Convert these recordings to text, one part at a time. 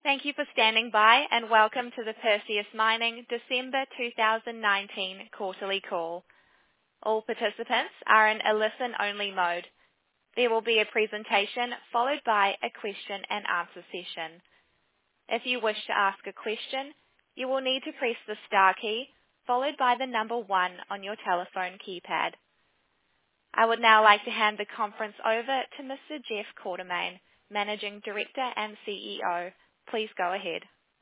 Thank you for standing by, and welcome to the Perseus Mining December 2019 quarterly call. All participants are in a listen-only mode. There will be a presentation followed by a question and answer session. If you wish to ask a question, you will need to press the star key followed by the number 1 on your telephone keypad. I would now like to hand the conference over to Mr. Jeff Quartermaine, Managing Director and CEO. Please go ahead.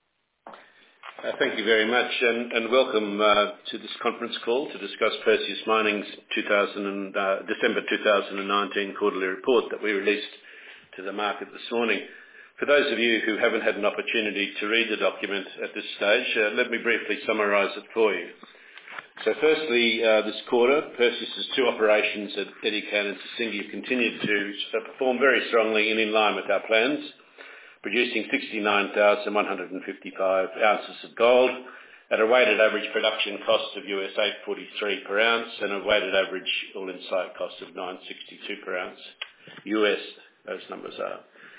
Thank you very much, and welcome to this conference call to discuss Perseus Mining's December 2019 quarterly report that we released to the market this morning. For those of you who haven't had an opportunity to read the document at this stage, let me briefly summarise it for you. So firstly, this quarter, Perseus's two operations at Edikan and Sissingué continued to perform very strongly and in line with our plans, producing 69,155 ounces of gold at a weighted average production cost of $843 per ounce and a weighted average all-in site cost of $962 per ounce. Those numbers are.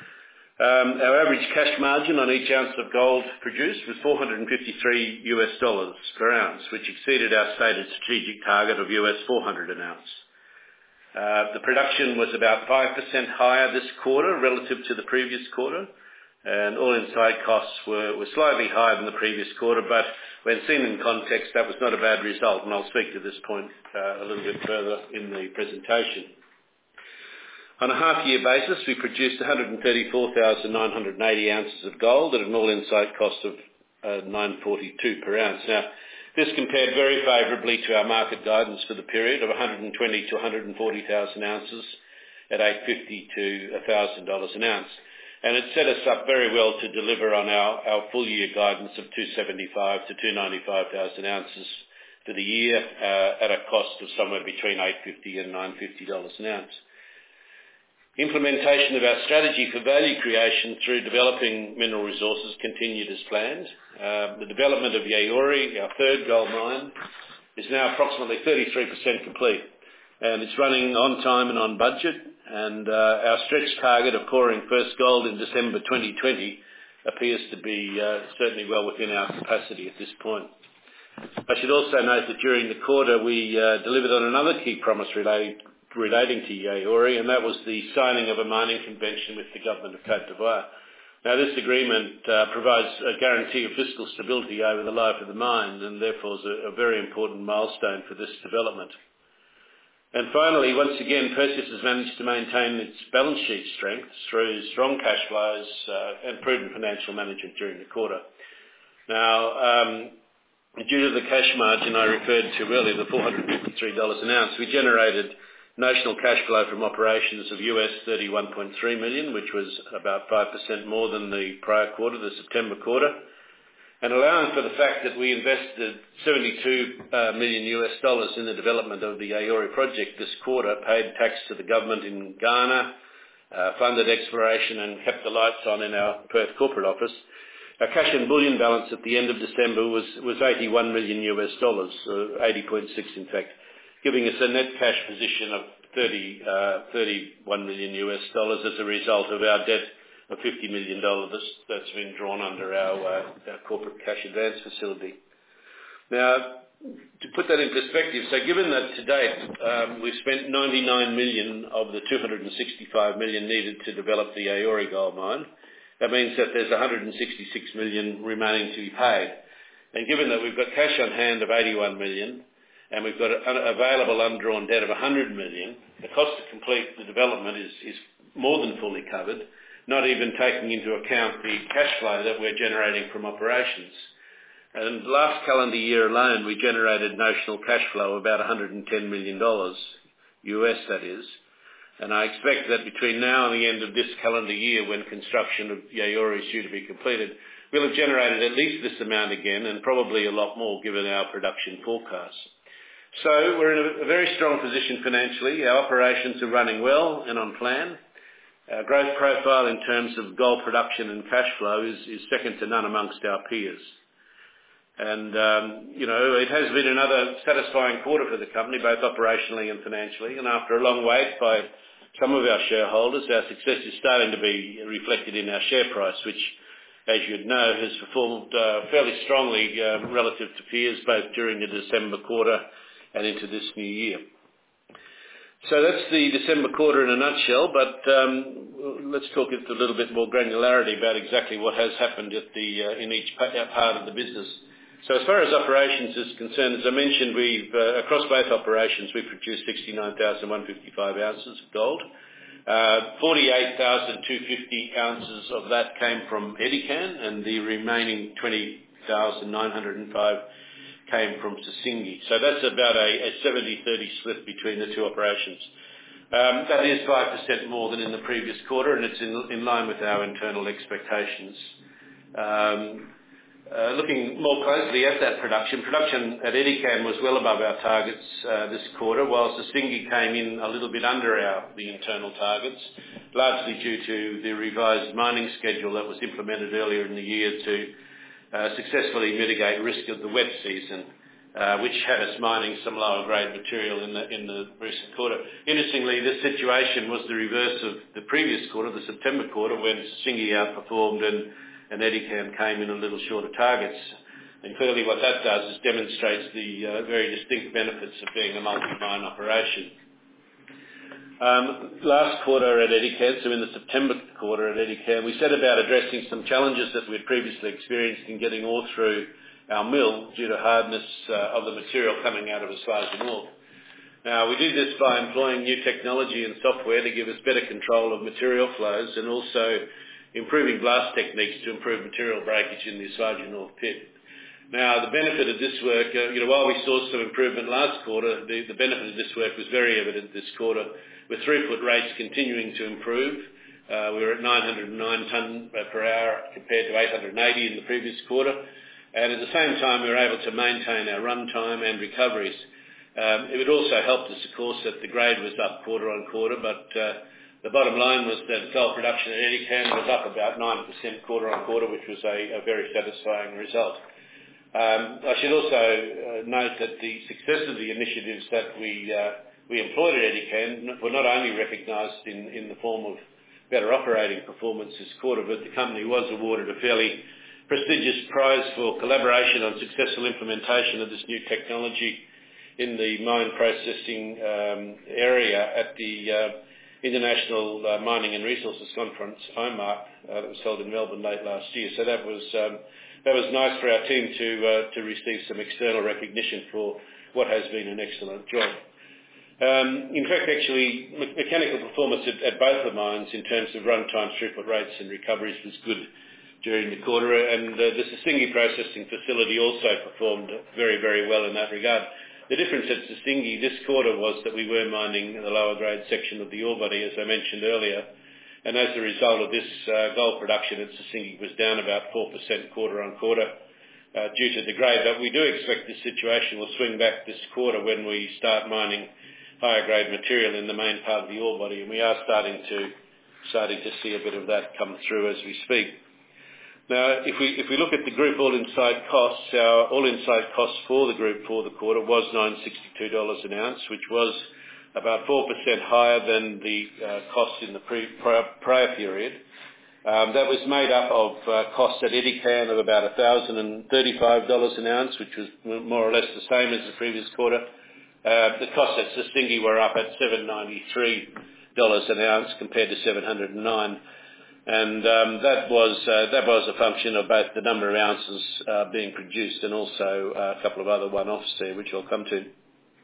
Our average cash margin on each ounce of gold produced was $453 per ounce, which exceeded our stated strategic target of $400 an ounce. The production was about 5% higher this quarter relative to the previous quarter, and all-in site costs were slightly higher than the previous quarter, but when seen in context, that was not a bad result, and I'll speak to this point a little bit further in the presentation. On a half-year basis, we produced 134,980 ounces of gold at an all-in site cost of $942 per ounce. Now, this compared very favourably to our market guidance for the period of 120 to 140,000 ounces at $850 to $1,000 an ounce. And it set us up very well to deliver on our full-year guidance of 275 to 295,000 ounces for the year at a cost of somewhere between $850 and $950 an ounce. Implementation of our strategy for value creation through developing mineral resources continued as planned. The development of Yaouré, our third gold mine, is now approximately 33% complete, and it's running on time and on budget, and our stretch target of pouring first gold in December 2020 appears to be certainly well within our capacity at this point. I should also note that during the quarter we delivered on another key promise relating to Yaouré, and that was the signing of a mining convention with the government of Côte d'Ivoire. Now, this agreement provides a guarantee of fiscal stability over the life of the mine, and therefore is a very important milestone for this development. And finally, once again, Perseus has managed to maintain its balance sheet strength through strong cash flows and prudent financial management during the quarter. Now, due to the cash margin I referred to earlier, the $453 an ounce, we generated notional cash flow from operations of $31.3 million, which was about 5% more than the prior quarter, the September quarter. And allowing for the fact that we invested $72 million in the development of the Yaouré project this quarter, paid tax to the government in Ghana, funded exploration and kept the lights on in our Perth corporate office, our cash and bullion balance at the end of December was $81 million, 80.6 in fact, giving us a net cash position of $31 million as a result of our debt of $50 million that's been drawn under our corporate cash advance facility. Now, to put that in perspective, so given that to date we've spent $99 million of the $265 million needed to develop the Yaouré gold mine, that means that there's $166 million remaining to be paid. And given that we've got cash on hand of $81 million, and we've got an available undrawn debt of $100 million, the cost to complete the development is more than fully covered, not even taking into account the cash flow that we're generating from operations. And last calendar year alone, we generated notional cash flow of about $110 million, US that is. And I expect that between now and the end of this calendar year, when construction of Yaouré is due to be completed, we'll have generated at least this amount again, and probably a lot more given our production forecasts. So we're in a very strong position financially. Our operations are running well and on plan. Our growth profile in terms of gold production and cash flow is second to none amongst our peers. And, it has been another satisfying quarter for the company, both operationally and financially. And after a long wait by some of our shareholders, our success is starting to be reflected in our share price, which as you'd know, has performed fairly strongly relative to peers, both during the December quarter and into this new year. So that's the December quarter in a nutshell, but let's talk a little bit more granularity about exactly what has happened at in each part of the business. So as far as operations is concerned, as I mentioned, across both operations, we produced 69,155 ounces of gold. 48,250 ounces of that came from Edikan, and the remaining 20,905 came from Sissingué. So that's about a 70-30 split between the two operations. That is 5% more than in the previous quarter, and it's in line with our internal expectations. Looking more closely at that production at Edikan was well above our targets this quarter, while Sissingué came in a little bit under the internal targets, largely due to the revised mining schedule that was implemented earlier in the year to successfully mitigate risk of the wet season, which had us mining some lower grade material in the recent quarter. Interestingly, this situation was the reverse of the previous quarter, the September quarter, when Sissingué outperformed and Edikan came in a little short of targets. And clearly what that does is demonstrates the very distinct benefits of being a multi-mine operation. Last quarter at Edikan, so in the September quarter at Edikan, we set about addressing some challenges that we had previously experienced in getting ore through our mill due to hardness of the material coming out of Esuajah North. Now, we did this by employing new technology and software to give us better control of material flows and also improving blast techniques to improve material breakage in the Esuajah North pit. Now, the benefit of this work, while we saw some improvement last quarter, the benefit of this work was very evident this quarter, with throughput rates continuing to improve. We were at 909 tonne per hour compared to 880 in the previous quarter. And at the same time, we were able to maintain our run time and recoveries. It also helped us, of course, that the grade was up quarter on quarter, but the bottom line was that gold production at Edikan was up about 9% quarter on quarter, which was a very satisfying result. I should also note that the success of the initiatives that we employed at Edikan were not only recognised in the form of better operating performance this quarter, but the company was awarded a fairly prestigious prize for collaboration on successful implementation of this new technology in the mine processing area at the International Mining and Resources Conference, IMARC, that was held in Melbourne late last year. So that was nice for our team to receive some external recognition for what has been an excellent job. In fact, actually, mechanical performance at both the mines in terms of runtime, throughput rates and recoveries was good during the quarter, and the Sissingué processing facility also performed very, very well in that regard. The difference at Sissingué this quarter was that we were mining the lower grade section of the ore body, as I mentioned earlier, and as a result of this, gold production at Sissingué was down about 4% quarter on quarter due to the grade. But we do expect this situation will swing back this quarter when we start mining higher grade material in the main part of the ore body, and we are starting to see a bit of that come through as we speak. Now, if we look at the group all-in site costs, our all-in site costs for the group for the quarter was $962 an ounce, which was about 4% higher than the costs in the prior period. That was made up of costs at Edikan of about $1,035 an ounce, which was more or less the same as the previous quarter. The costs at Sissingué were up at $793 an ounce compared to $709. And that was a function of both the number of ounces being produced and also a couple of other one-offs there, which I'll come to.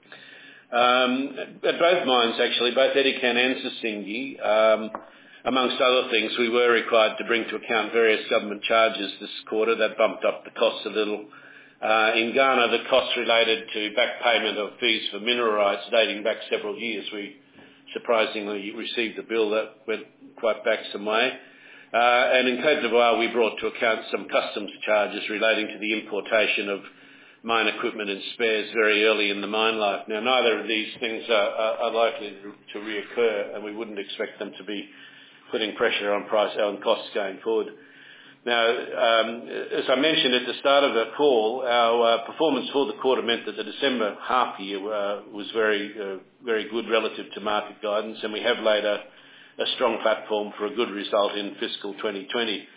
At both mines, actually, both Edikan and Sissingué, amongst other things, we were required to bring to account various government charges this quarter that bumped up the costs a little. In Ghana, the costs related to back payment of fees for mineral rights dating back several years. We surprisingly received a bill that went quite back some way. And in Côte d'Ivoire, we brought to account some customs charges relating to the importation of mine equipment and spares very early in the mine life. Now, neither of these things are likely to reoccur, and we wouldn't expect them to be putting pressure on costs going forward. Now, as I mentioned at the start of the call, our performance for the quarter meant that the December half year was very good relative to market guidance, and we have laid a strong platform for a good result in fiscal 2020.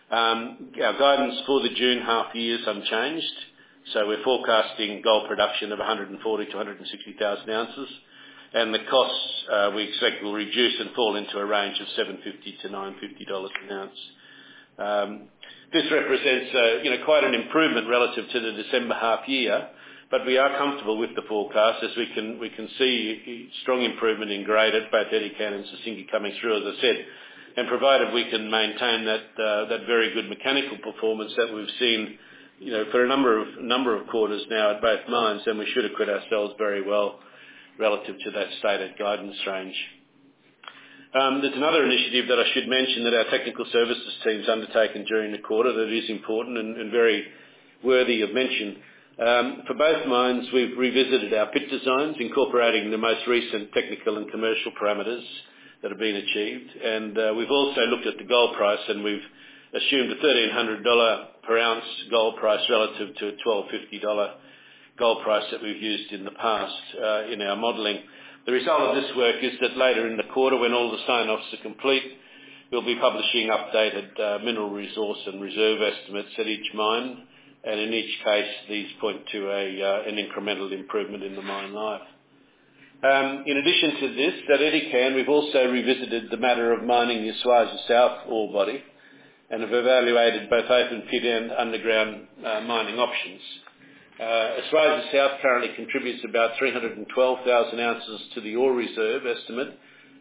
Our guidance for the June half year is unchanged, so we're forecasting gold production of 140 to 160,000 ounces, and the costs we expect will reduce and fall into a range of $750 to $950 an ounce. This represents quite an improvement relative to the December half year, but we are comfortable with the forecast as we can see strong improvement in grade at both Edikan and Sissingué coming through, as I said. And provided we can maintain that very good mechanical performance that we've seen, for a number of quarters now at both mines, then we should acquit ourselves very well relative to that stated guidance range. There's another initiative that I should mention that our technical services team's undertaken during the quarter that is important and very worthy of mention. For both mines, we've revisited our pit designs, incorporating the most recent technical and commercial parameters that have been achieved. And we've also looked at the gold price, and we've assumed a $1,300 per ounce gold price relative to a $1,250 gold price that we've used in the past in our modelling. The result of this work is that later in the quarter, when all the sign-offs are complete, we'll be publishing updated mineral resource and reserve estimates at each mine, and in each case, these point to an incremental improvement in the mine life. In addition to this, at Edikan, we've also revisited the matter of mining the Esuajah South ore body and have evaluated both open pit and underground mining options. Esuajah South currently contributes about 312,000 ounces to the ore reserve estimate,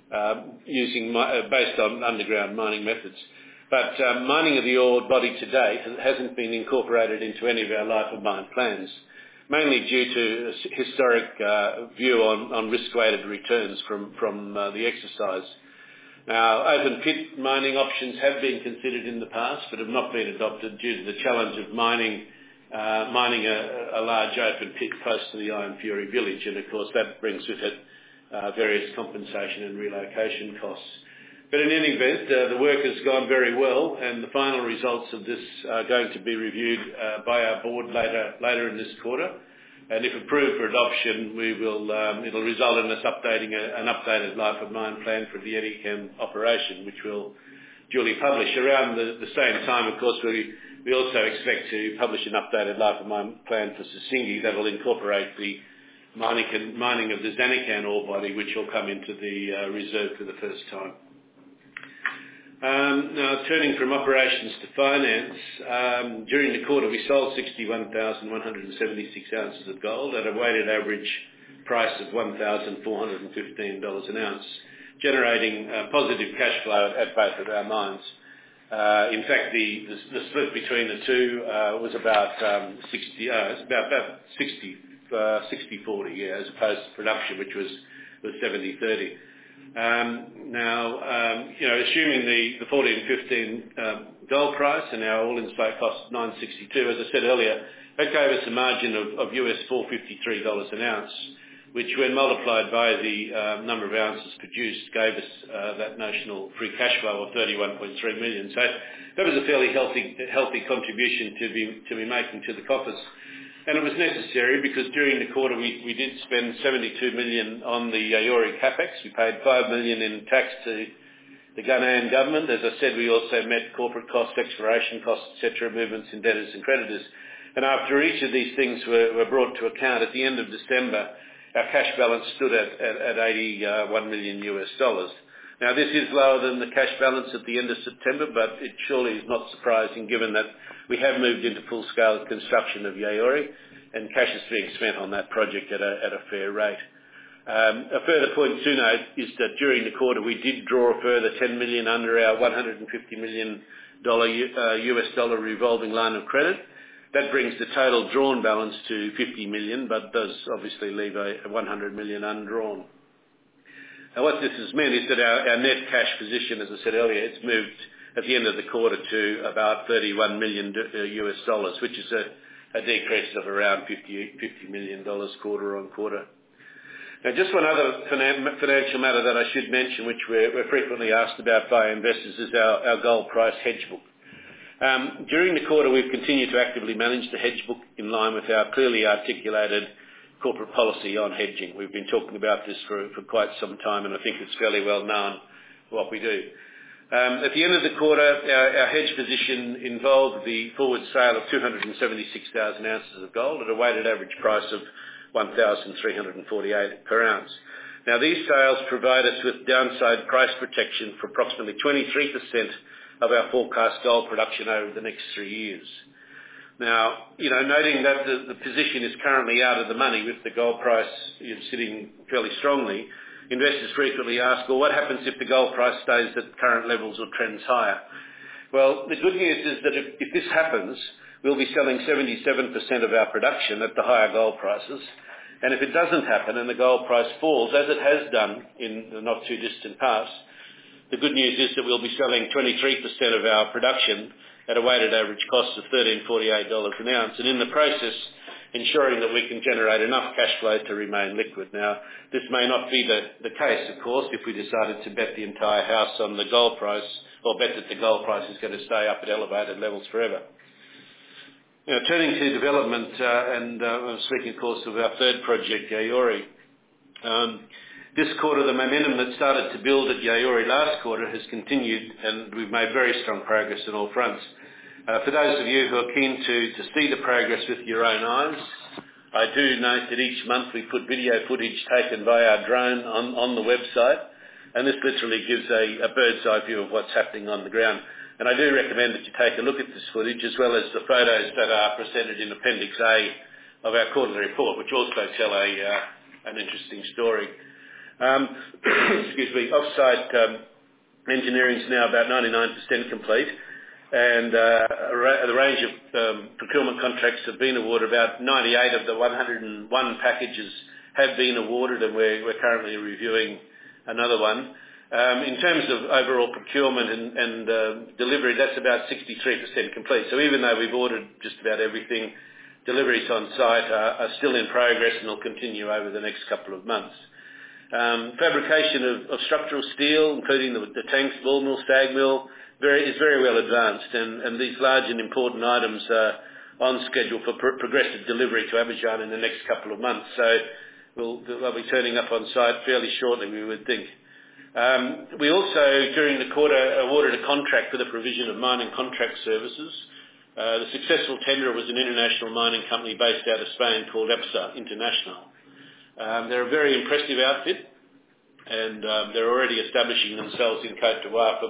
based on underground mining methods. But mining of the ore body to date hasn't been incorporated into any of our life of mine plans, mainly due to a historic view on risk-weighted returns from the exercise. Now, open pit mining options have been considered in the past, but have not been adopted due to the challenge of mining a large open pit close to the Iron Fury village, and of course that brings with it various compensation and relocation costs. But in any event, the work has gone very well, and the final results of this are going to be reviewed by our board later in this quarter. And if approved for adoption, it'll result in us updating an updated life of mine plan for the Edikan operation, which we'll duly publish. Around the same time, of course, we also expect to publish an updated life of mine plan for Sissingué that will incorporate the mining of the Zanakan ore body, which will come into the reserve for the first time. Now, turning from operations to finance, during the quarter we sold 61,176 ounces of gold at a weighted average price of $1,415 an ounce, generating positive cash flow at both of our mines. In fact, the split between the two was about 60-40, as opposed to production, which was 70-30. Assuming the 14 and 15 gold price and our all-in site cost of $962, as I said earlier, that gave us a margin of US $453 an ounce, which when multiplied by the number of ounces produced gave us that notional free cash flow of $31.3 million. So that was a fairly healthy contribution to be making to the coffers. And it was necessary because during the quarter we did spend $72 million on the Yaouré capex. We paid $5 million in tax to the Ghanaian government. As I said, we also met corporate costs, exploration costs, etc., movements in debtors and creditors. And after each of these things were brought to account, at the end of December, our cash balance stood at $81 million US. Now, this is lower than the cash balance at the end of September, but it surely is not surprising given that we have moved into full-scale construction of Yaouré, and cash is being spent on that project at a fair rate. A further point to note is that during the quarter we did draw a further $10 million under our $150 million US dollar revolving line of credit. That brings the total drawn balance to $50 million, but does obviously leave a $100 million undrawn. Now, what this has meant is that our net cash position, as I said earlier, it's moved at the end of the quarter to about $31 million US dollars, which is a decrease of around $50 million quarter on quarter. Now, just one other financial matter that I should mention, which we're frequently asked about by investors, is our gold price hedge book. During the quarter, we've continued to actively manage the hedge book in line with our clearly articulated corporate policy on hedging. We've been talking about this for quite some time, and I think it's fairly well known what we do. At the end of the quarter, our hedge position involved the forward sale of 276,000 ounces of gold at a weighted average price of $1,348 per ounce. Now, these sales provide us with downside price protection for approximately 23% of our forecast gold production over the next 3 years. Now, noting that the position is currently out of the money with the gold price sitting fairly strongly, investors frequently ask, well, what happens if the gold price stays at current levels or trends higher? Well, the good news is that if this happens, we'll be selling 77% of our production at the higher gold prices. And if it doesn't happen and the gold price falls, as it has done in the not too distant past, the good news is that we'll be selling 23% of our production at a weighted average cost of $1,348 an ounce, and in the process ensuring that we can generate enough cash flow to remain liquid. Now, this may not be the case, of course, if we decided to bet the entire house on the gold price, or bet that the gold price is going to stay up at elevated levels forever. Now, turning to development, and I'm speaking, of course, of our third project, Yaouré. This quarter, the momentum that started to build at Yaouré last quarter has continued, and we've made very strong progress on all fronts. For those of you who are keen to see the progress with your own eyes, I do note that each month we put video footage taken by our drone on the website, and this literally gives a bird's eye view of what's happening on the ground. And I do recommend that you take a look at this footage, as well as the photos that are presented in Appendix A of our quarterly report, which also tell an interesting story. Excuse me, off-site engineering is now about 99% complete, and the range of procurement contracts have been awarded. About 98 of the 101 packages have been awarded, and we're currently reviewing another one. In terms of overall procurement and delivery, that's about 63% complete. So even though we've ordered just about everything, deliveries on site are still in progress and will continue over the next couple of months. Fabrication of structural steel, including the tanks, ball mill, SAG mill, is very well advanced, and these large and important items are on schedule for progressive delivery to Abidjan in the next couple of months. So they'll be turning up on site fairly shortly, we would think. We also, during the quarter, awarded a contract for the provision of mining contract services. The successful tenderer was an international mining company based out of Spain called EPSA International. They're a very impressive outfit, and they're already establishing themselves in Côte d'Ivoire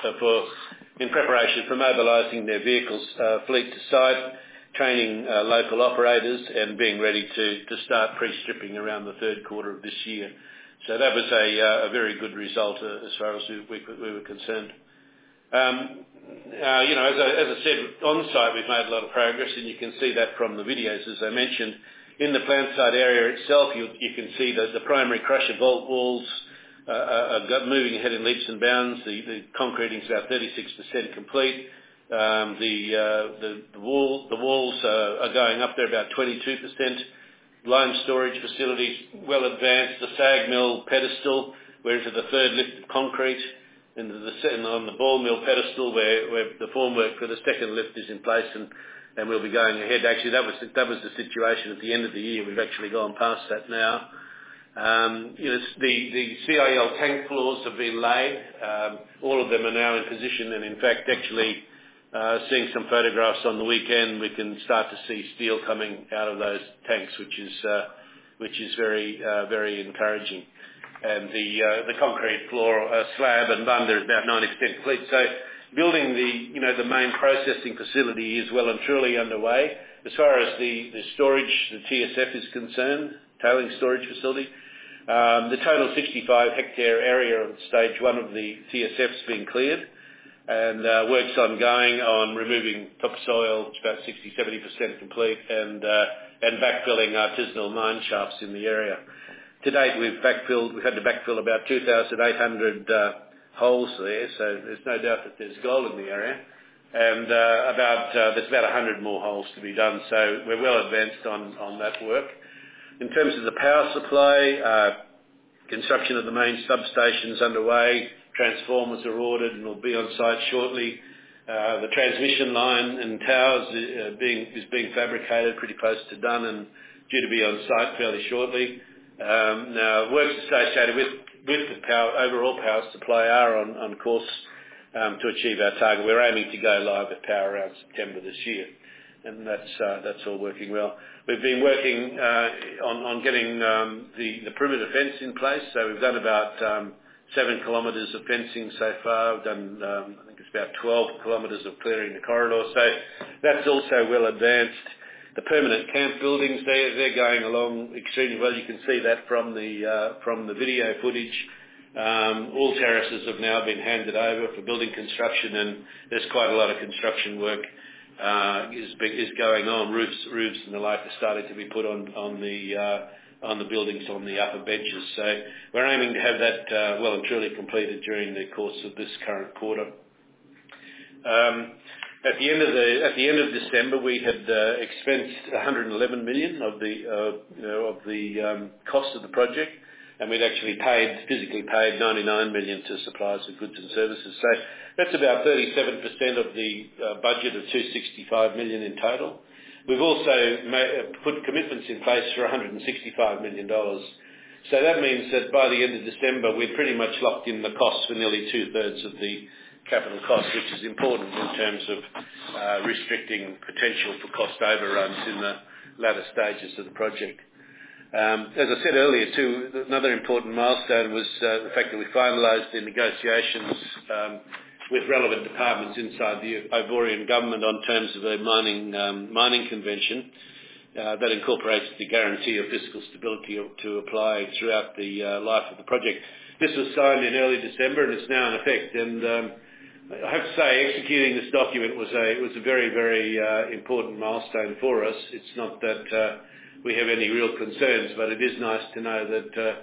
in preparation for mobilising their vehicles fleet to site, training local operators, and being ready to start pre-stripping around the third quarter of this year. So that was a very good result as far as we were concerned. As I said, on site we've made a lot of progress, and you can see that from the videos, as I mentioned. In the plant site area itself, you can see that the primary crusher vault walls are moving ahead in leaps and bounds. The concreting is about 36% complete. The walls are going up there about 22%. Lime storage facilities well advanced. The SAG mill pedestal, we're into the third lift of concrete, and on the ball mill pedestal where the formwork for the second lift is in place, and we'll be going ahead. Actually, that was the situation at the end of the year. We've actually gone past that now. The CIL tank floors have been laid. All of them are now in position, and in fact, actually seeing some photographs on the weekend, we can start to see steel coming out of those tanks, which is very encouraging. And the concrete floor slab and bunda is about 90% complete. So building the main processing facility is well and truly underway. As far as the storage, the TSF is concerned, tailing storage facility, the total 65 hectare area of stage one of the TSF's been cleared, and work's ongoing on removing topsoil. It's about 60-70% complete, and backfilling artisanal mine shafts in the area. To date, we've had to backfill about 2,800 holes there, so there's no doubt that there's gold in the area, and there's about 100 more holes to be done. So we're well advanced on that work. In terms of the power supply, construction of the main substations underway. Transformers are ordered and will be on site shortly. The transmission line and towers is being fabricated, pretty close to done, and due to be on site fairly shortly. Now, works associated with the overall power supply are on course. to achieve our target. We're aiming to go live at power around September this year, and that's all working well. We've been working on getting the perimeter fence in place. So we've done about 7 kilometres of fencing so far. We've done, I think it's about 12 kilometres of clearing the corridor. So that's also well advanced. The permanent camp buildings, they're going along extremely well. You can see that from the video footage. All terraces have now been handed over for building construction, and there's quite a lot of construction work is going on. Roofs and the like are starting to be put on the buildings on the upper benches. So we're aiming to have that well and truly completed during the course of this current quarter. At the end of December, we had expensed 111 million of the cost of the project, and we'd actually physically paid 99 million to suppliers of goods and services. So that's about 37% of the budget of 265 million in total. We've also put commitments in place for $165 million. So that means that by the end of December, we're pretty much locked in the costs for nearly 2/3 of the capital cost, which is important in terms of restricting potential for cost overruns in the latter stages of the project. As I said earlier too, another important milestone was the fact that we finalised the negotiations with relevant departments inside the Ivorian government on terms of a mining convention that incorporates the guarantee of fiscal stability to apply throughout the life of the project. This was signed in early December and it's now in effect. And I have to say, executing this document was a very, very important milestone for us. It's not that we have any real concerns, but it is nice to know that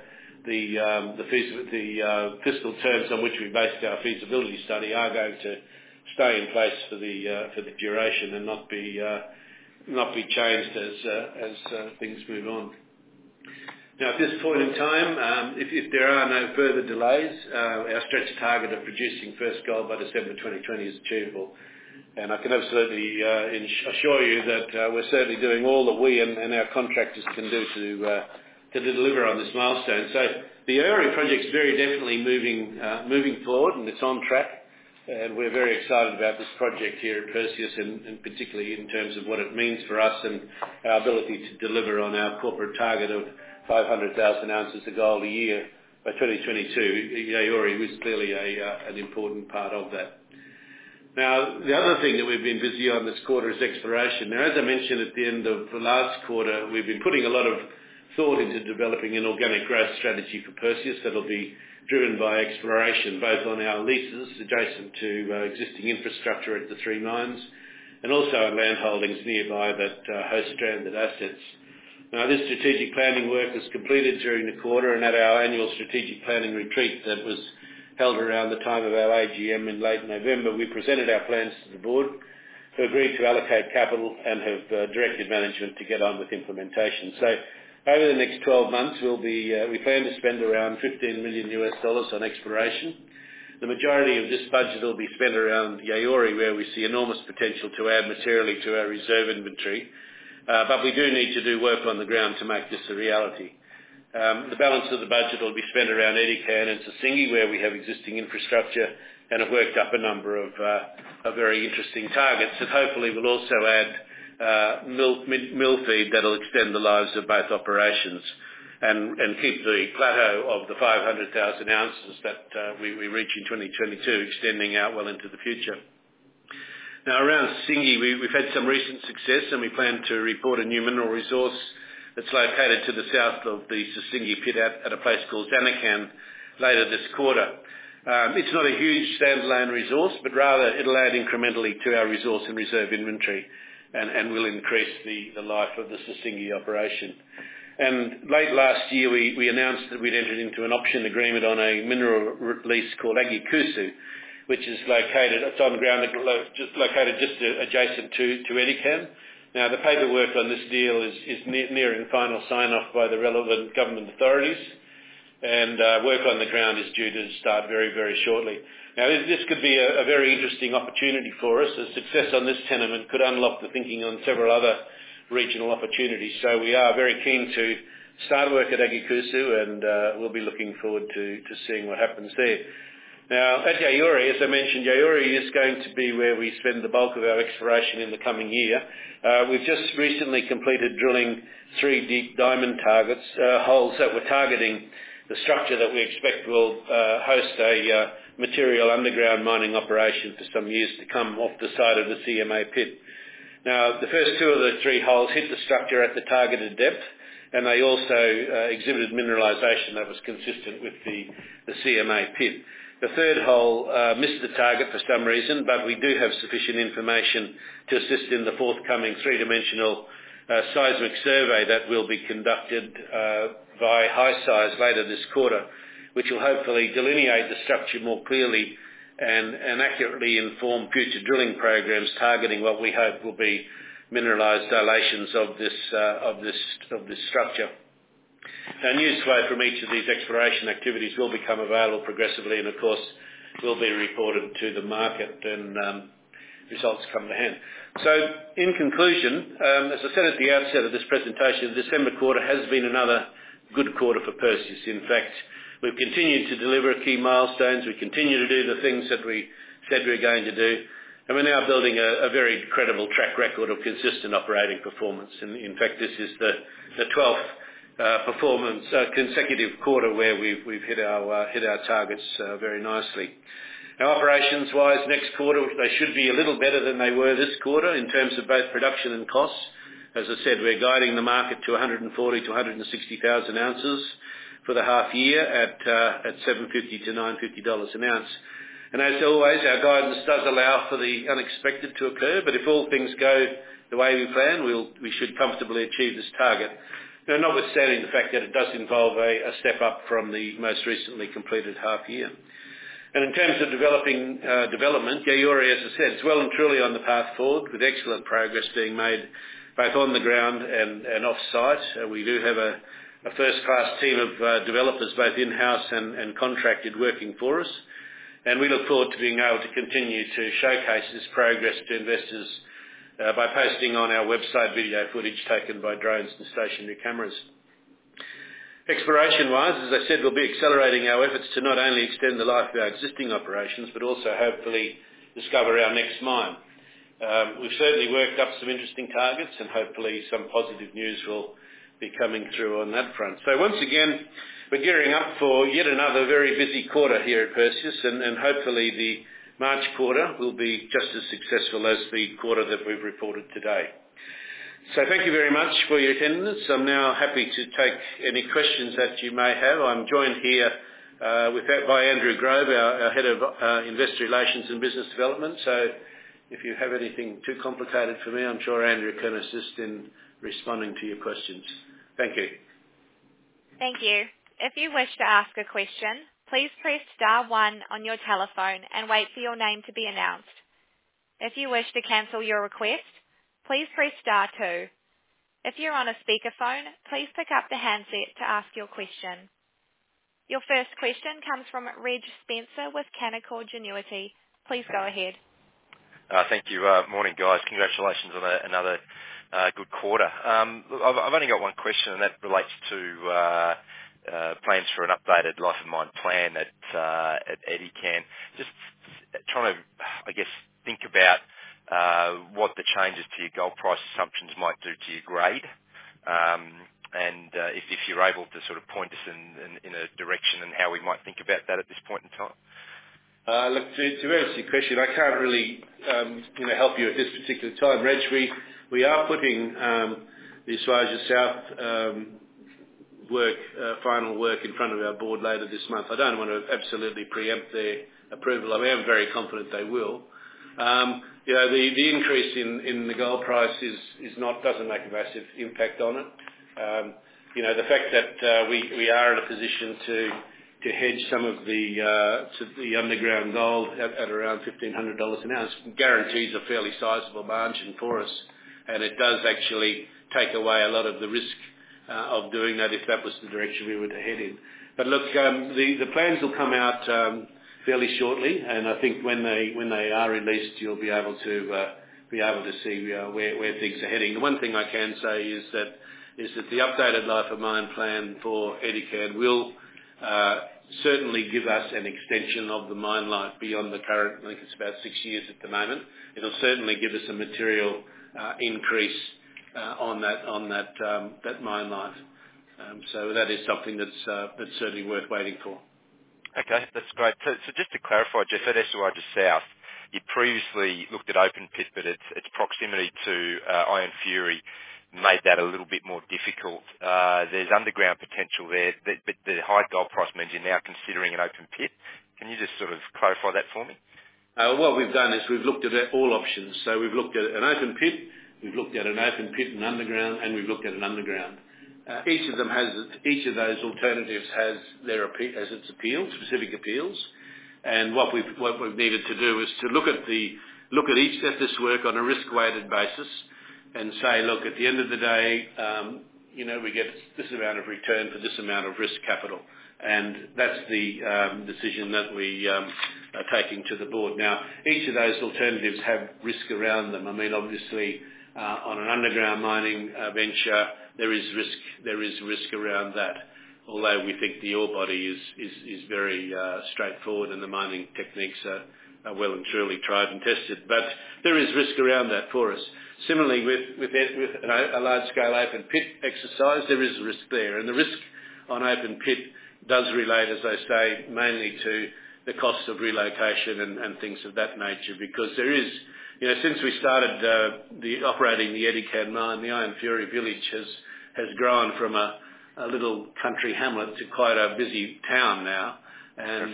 the fiscal terms on which we based our feasibility study are going to stay in place for the duration and not be changed as things move on. Now, at this point in time, if there are no further delays, our stretch target of producing first gold by December 2020 is achievable. And I can absolutely assure you that we're certainly doing all that we and our contractors can do to deliver on this milestone. So the Yaouré project is very definitely moving forward, and it's on track. And we're very excited about this project here at Perseus, and particularly in terms of what it means for us and our ability to deliver on our corporate target of 500,000 ounces of gold a year by 2022. Yaouré was clearly an important part of that. Now, the other thing that we've been busy on this quarter is exploration. Now, as I mentioned at the end of the last quarter, we've been putting a lot of thought into developing an organic growth strategy for Perseus that'll be driven by exploration, both on our leases adjacent to existing infrastructure at the three mines, and also on land holdings nearby that host stranded assets. Now, this strategic planning work was completed during the quarter, and at our annual strategic planning retreat that was held around the time of our AGM in late November, we presented our plans to the board, who agreed to allocate capital and have directed management to get on with implementation. So over the next 12 months, we plan to spend around $15 million on exploration. The majority of this budget will be spent around Yaouré, where we see enormous potential to add materially to our reserve inventory. But we do need to do work on the ground to make this a reality. The balance of the budget will be spent around Edikan and Sissingué, where we have existing infrastructure and have worked up a number of very interesting targets that hopefully will also add mill feed that will extend the lives of both operations and keep the plateau of the 500,000 ounces that we reach in 2022 extending out well into the future. Now, around Sissingué, we've had some recent success, and we plan to report a new mineral resource that's located to the south of the Sissingué pit at a place called Zanakan later this quarter. It's not a huge standalone resource, but rather it'll add incrementally to our resource and reserve inventory and will increase the life of the Sissingué operation. And late last year, we announced that we'd entered into an option agreement on a mineral lease called Agyakusu, which is located just adjacent to Edikan. Now, the paperwork on this deal is nearing final sign-off by the relevant government authorities, and work on the ground is due to start very, very shortly. Now, this could be a very interesting opportunity for us, as success on this tenement could unlock the thinking on several other regional opportunities. So we are very keen to start work at Agyakusu, and we'll be looking forward to seeing what happens there. Now, at Yaouré, as I mentioned, Yaouré is going to be where we spend the bulk of our exploration in the coming year. We've just recently completed drilling 3 deep diamond targets, holes that were targeting the structure that we expect will host a material underground mining operation for some years to come off the side of the CMA pit. Now, the first 2 of the 3 holes hit the structure at the targeted depth, and they also exhibited mineralisation that was consistent with the CMA pit. The 3rd hole missed the target for some reason, but we do have sufficient information to assist in the forthcoming 3-dimensional seismic survey that will be conducted by HiSeis later this quarter, which will hopefully delineate the structure more clearly and accurately inform future drilling programs targeting what we hope will be mineralised dilations of this structure. Now, news flow from each of these exploration activities will become available progressively, and of course will be reported to the market and results come to hand. So, in conclusion, as I said at the outset of this presentation, the December quarter has been another good quarter for Perseus. In fact, we've continued to deliver key milestones. We continue to do the things that we said we were going to do. And we're now building a very credible track record of consistent operating performance. And in fact, this is the 12th consecutive quarter where we've hit our targets very nicely. Now, operations-wise, next quarter, they should be a little better than they were this quarter in terms of both production and costs. As I said, we're guiding the market to 140 to 160,000 ounces for the half year at $750 to $950 an ounce. And as always, our guidance does allow for the unexpected to occur, but if all things go the way we plan, we should comfortably achieve this target. Now, notwithstanding the fact that it does involve a step up from the most recently completed half year. And in terms of development, Yaouré, as I said, is well and truly on the path forward with excellent progress being made both on the ground and off-site. We do have a first-class team of developers, both in-house and contracted, working for us. And we look forward to being able to continue to showcase this progress to investors by posting on our website video footage taken by drones and stationary cameras. Exploration-wise, as I said, we'll be accelerating our efforts to not only extend the life of our existing operations, but also hopefully discover our next mine. We've certainly worked up some interesting targets, and hopefully some positive news will be coming through on that front. So once again, we're gearing up for yet another very busy quarter here at Perseus, and hopefully the March quarter will be just as successful as the quarter that we've reported today. So thank you very much for your attendance. I'm now happy to take any questions that you may have. I'm joined here by Andrew Grove, our Head of Investor Relations and Business Development. So if you have anything too complicated for me, I'm sure Andrew can assist in responding to your questions. Thank you. Thank you. If you wish to ask a question, please press star 1 on your telephone and wait for your name to be announced. If you wish to cancel your request, please press star 2. If you're on a speakerphone, please pick up the handset to ask your question. Your first question comes from Reg Spencer with Canaccord Genuity. Please go ahead. Thank you. Morning, guys. Congratulations on another good quarter. I've only got one question, and that relates to plans for an updated life of mine plan at Edikan. Just trying to, I guess, think about what the changes to your gold price assumptions might do to your grade, and if you're able to sort of point us in a direction and how we might think about that at this point in time. Look, to answer your question, I can't really help you at this particular time. Reg, we are putting the Esuajah South final work in front of our board later this month. I don't want to absolutely preempt their approval. I am very confident they will. The increase in the gold price doesn't make a massive impact on it. The fact that we are in a position to hedge some of the underground gold at around $1,500 an ounce guarantees a fairly sizable margin for us, and it does actually take away a lot of the risk of doing that if that was the direction we were to head in. But look, the plans will come out fairly shortly, and I think when they are released, you'll be able to see where things are heading. The one thing I can say is that the updated life of mine plan for Edikan will certainly give us an extension of the mine life beyond the current, I think it's about 6 years at the moment. It'll certainly give us a material increase on that mine life. So that is something that's certainly worth waiting for. Okay, that's great. So just to clarify, Jeff, at Esuajah South, you previously looked at open pit, but its proximity to Iron Fury made that a little bit more difficult. There's underground potential there, but the high gold price means you're now considering an open pit. Can you just sort of clarify that for me? What we've done is we've looked at all options. So we've looked at an open pit, we've looked at an open pit and underground, and we've looked at an underground. Each of those alternatives has its appeal, specific appeals. And what we've needed to do is to look at this work on a risk-weighted basis, and say, look, at the end of the day, we get this amount of return for this amount of risk capital, and that's the decision that we are taking to the board. Now, each of those alternatives have risk around them. I mean, obviously, on an underground mining venture, there is risk around that. Although we think the ore body is very straightforward and the mining techniques are well and truly tried and tested, but there is risk around that for us. Similarly, with a large-scale open pit exercise, there is risk there, and the risk on open pit does relate, as I say, mainly to the cost of relocation and things of that nature, because there is, since we started operating the Edikan mine, the Iron Fury village has grown from a little country hamlet to quite a busy town now, and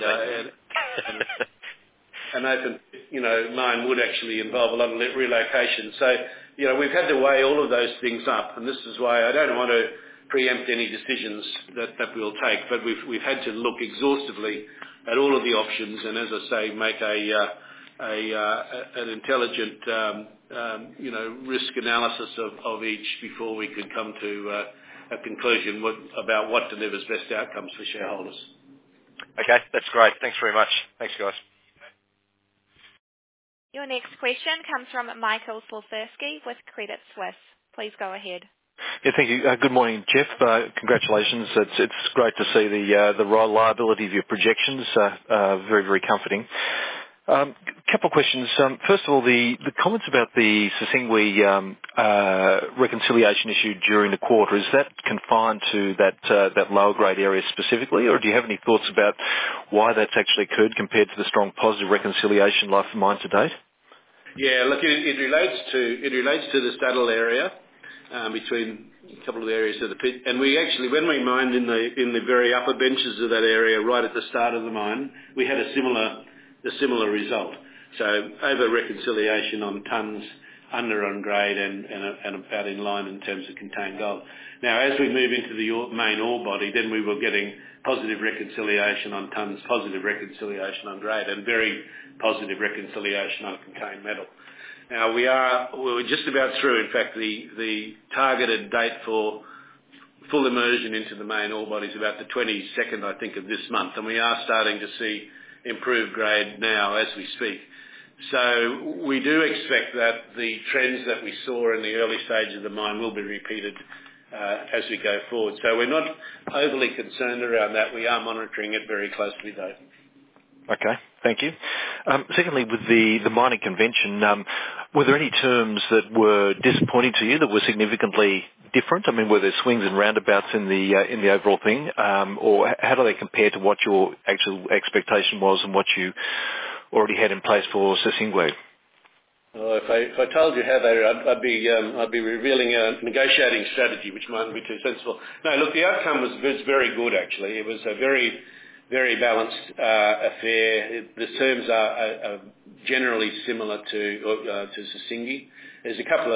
an open mine would actually involve a lot of relocation. So we've had to weigh all of those things up, and this is why I don't want to preempt any decisions that we'll take, but we've had to look exhaustively at all of the options, and as I say, make an intelligent risk analysis of each before we could come to a conclusion about what delivers best outcomes for shareholders. Okay, that's great. Thanks very much. Thanks, guys. Your next question comes from Michael Slifirski with Credit Suisse. Please go ahead. Yeah, thank you. Good morning, Jeff. Congratulations. It's great to see the reliability of your projections. Very, very comforting. Couple of questions. First of all, the comments about the Sissingué reconciliation issue during the quarter, is that confined to that lower grade area specifically, or do you have any thoughts about why that's actually occurred compared to the strong positive reconciliation life of mine to date? Yeah, look, it relates to the saddle area between a couple of areas of the pit, and we actually, when we mined in the very upper benches of that area right at the start of the mine, we had a similar result. So over reconciliation on tonnes, under on grade, and about in line in terms of contained gold. Now, as we move into the main ore body, then we were getting positive reconciliation on tonnes, positive reconciliation on grade, and very positive reconciliation on contained metal. Now, we're just about through. In fact, the targeted date for full immersion into the main ore body is about the 22nd, I think, of this month, and we are starting to see improved grade now as we speak. So we do expect that the trends that we saw in the early stage of the mine will be repeated as we go forward. So we're not overly concerned around that. We are monitoring it very closely, though. Okay, thank you. Secondly, with the mining convention, were there any terms that were disappointing to you that were significantly different? I mean, were there swings and roundabouts in the overall thing, or how do they compare to what your actual expectation was and what you already had in place for Sissingué? Well, if I told you how they were, I'd be revealing a negotiating strategy, which mightn't be too sensible. No, look, the outcome was very good, actually. It was a very, very balanced affair. The terms are generally similar to Sissingué. There's a couple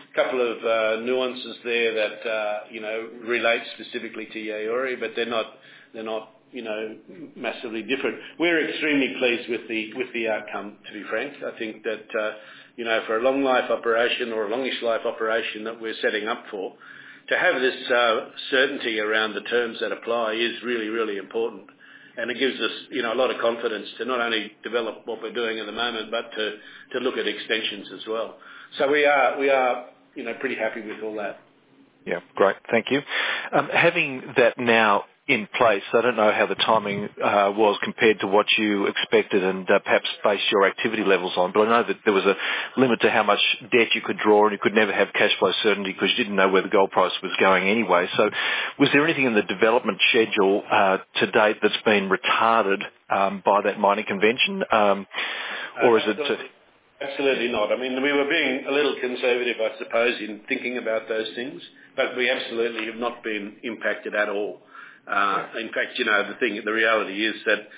of nuances there that relate specifically to Yaouré, but they're not massively different. We're extremely pleased with the outcome, to be frank. I think that for a long life operation or a longish life operation that we're setting up for, to have this certainty around the terms that apply is really, really important. And it gives us, a lot of confidence to not only develop what we're doing at the moment, but to look at extensions as well. So we are pretty happy with all that. Yeah, great. Thank you. Having that now in place. I don't know how the timing was compared to what you expected and perhaps based your activity levels on, but I know that there was a limit to how much debt you could draw, and you could never have cash flow certainty because you didn't know where the gold price was going anyway. So was there anything in the development schedule to date that's been retarded by that mining convention? Or is it... Absolutely not. I mean, we were being a little conservative, I suppose, in thinking about those things, but we absolutely have not been impacted at all. In fact, the reality is that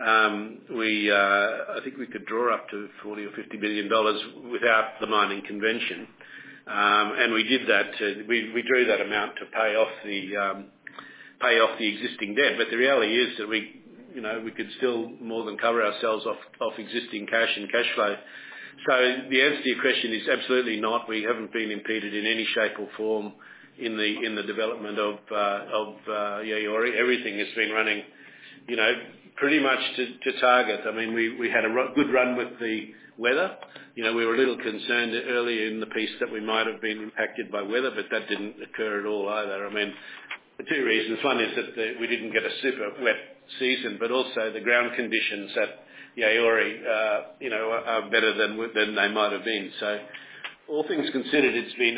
I think we could draw up to $40 or $50 million without the mining convention, and we did that. We drew that amount to pay off the existing debt. But the reality is that we could still more than cover ourselves off existing cash and cash flow. So the answer to your question is absolutely not. We haven't been impeded in any shape or form in the development of Yaouré. Everything has been running, pretty much to target. I mean, we had a good run with the weather. We were a little concerned earlier in the piece that we might have been impacted by weather, but that didn't occur at all either. I mean, for two reasons. One is that we didn't get a super wet season, but also the ground conditions at Yaouré, are better than they might have been. So, all things considered, it's been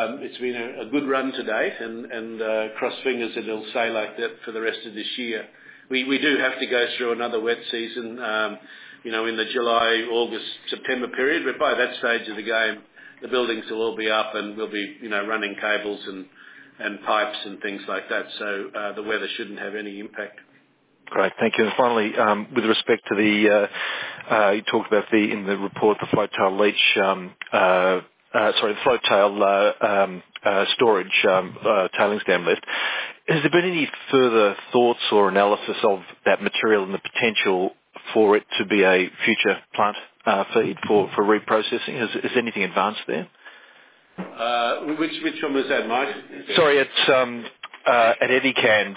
a good run to date, and cross fingers that it'll stay like that for the rest of this year. We do have to go through another wet season, in the July, August, September period. But by that stage of the game, the buildings will all be up, and we'll be running cables and pipes and things like that. So the weather shouldn't have any impact. Great, thank you. And finally, with respect to the, you talked about in the report, the float-tail leach, the float-tail storage tailings dam lift. Has there been any further thoughts or analysis of that material and the potential for it to be a future plant feed for reprocessing? Has anything advanced there? Which one was that, Mike? Sorry, it's at Edikan,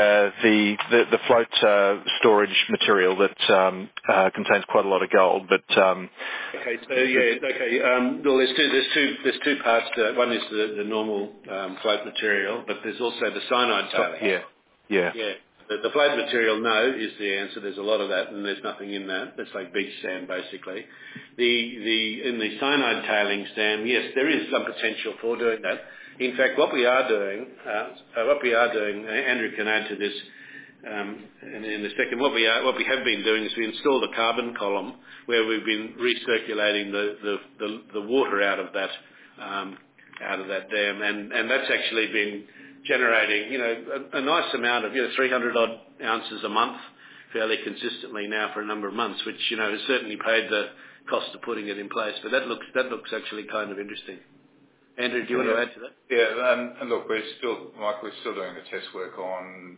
the float storage material that contains quite a lot of gold. But okay, so yeah, okay. Well, there's two parts to it. One is the normal float material, but there's also the cyanide tailings. Yeah. The float material, no, is the answer. There's a lot of that, and there's nothing in that. It's like beach sand, basically. In the cyanide tailings dam, yes, there is some potential for doing that. In fact, what we are doing, Andrew can add to this in a second. What we have been doing is we installed a carbon column where we've been recirculating the water out of that dam, and that's actually been generating, a nice amount of, 300 odd ounces a month, fairly consistently now for a number of months, which has certainly paid the cost of putting it in place. But that looks actually kind of interesting. Andrew, do you want to add to that? Yeah, and look, we're still doing the test work on,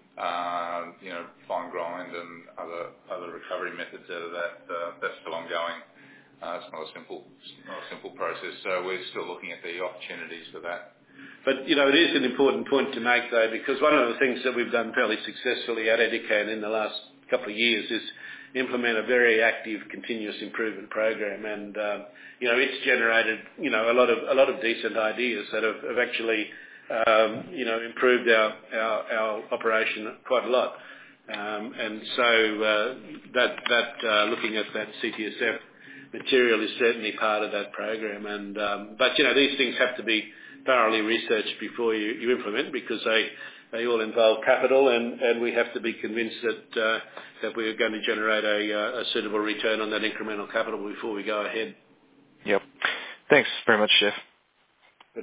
fine grind and other recovery methods out of that. That's still ongoing. It's not a simple process. So we're still looking at the opportunities for that. But, it is an important point to make, though, because one of the things that we've done fairly successfully at Edikan in the last couple of years is implement a very active continuous improvement program, and it's generated a lot of decent ideas that have actually improved our operation quite a lot, and so that looking at that CTSF material is certainly part of that program, and but these things have to be thoroughly researched before you implement, because they all involve capital, and we have to be convinced that we're going to generate a suitable return on that incremental capital before we go ahead. Yep. Thanks very much, Jeff. Good.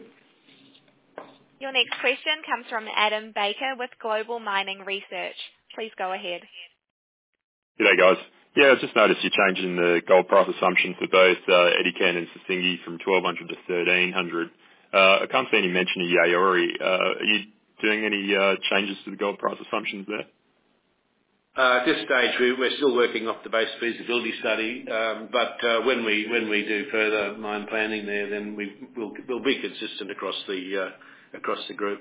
Your next question comes from Adam Baker with Global Mining Research. Please go ahead. G'day, guys. Yeah, I just noticed you're changing the gold price assumption for both Edikan and Sissingué from 1,200 to 1,300. I can't see any mention of Yaouré. Are you doing any changes to the gold price assumptions there? At this stage, we're still working off the base feasibility study, but when we do further mine planning there, then we'll be consistent across the group.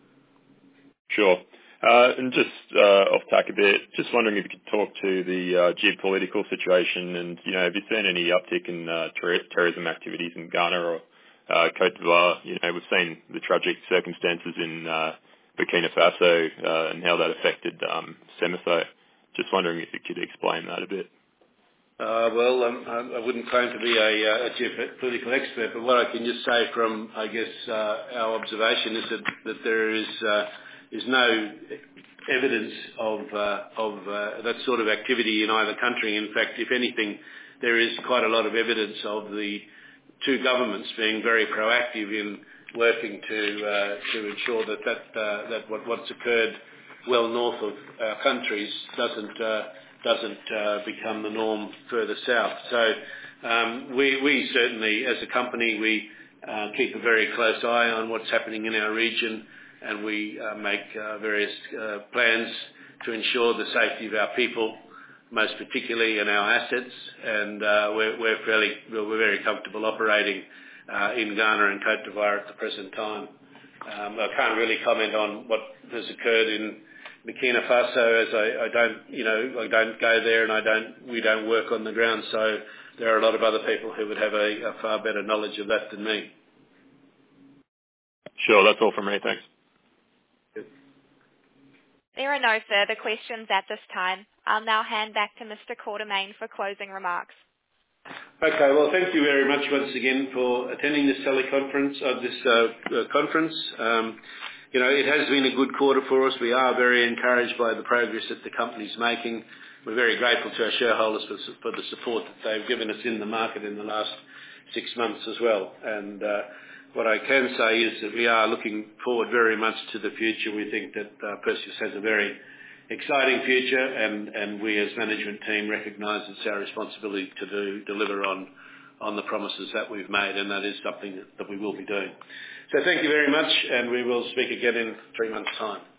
Sure. And just off tack a bit, just wondering if you could talk to the geopolitical situation, and have you seen any uptick in terrorism activities in Ghana or Côte d'Ivoire? We've seen the tragic circumstances in Burkina Faso and how that affected SEMAFO. Just wondering if you could explain that a bit. Well, I wouldn't claim to be a geopolitical expert, but what I can just say from, I guess, our observation is that there is no evidence of that sort of activity in either country. In fact, if anything, there is quite a lot of evidence of the two governments being very proactive in working to ensure that what's occurred well north of our countries doesn't become the norm further south. So we certainly, as a company, we keep a very close eye on what's happening in our region, and we make various plans to ensure the safety of our people, most particularly in our assets. And we're very comfortable operating in Ghana and Côte d'Ivoire at the present time. I can't really comment on what has occurred in Burkina Faso, as I don't go there and we don't work on the ground. So there are a lot of other people who would have a far better knowledge of that than me. Sure, that's all from me. Thanks. There are no further questions at this time. I'll now hand back to Mr. Quartermaine for closing remarks. Okay, well, thank you very much once again for attending this teleconference, conference. It has been a good quarter for us. We are very encouraged by the progress that the company's making. We're very grateful to our shareholders for the support that they've given us in the market in the last 6 months as well. And what I can say is that we are looking forward very much to the future. We think that Perseus has a very exciting future, and we as management team recognise it's our responsibility to deliver on the promises that we've made, and that is something that we will be doing. So thank you very much, and we will speak again in 3 months' time.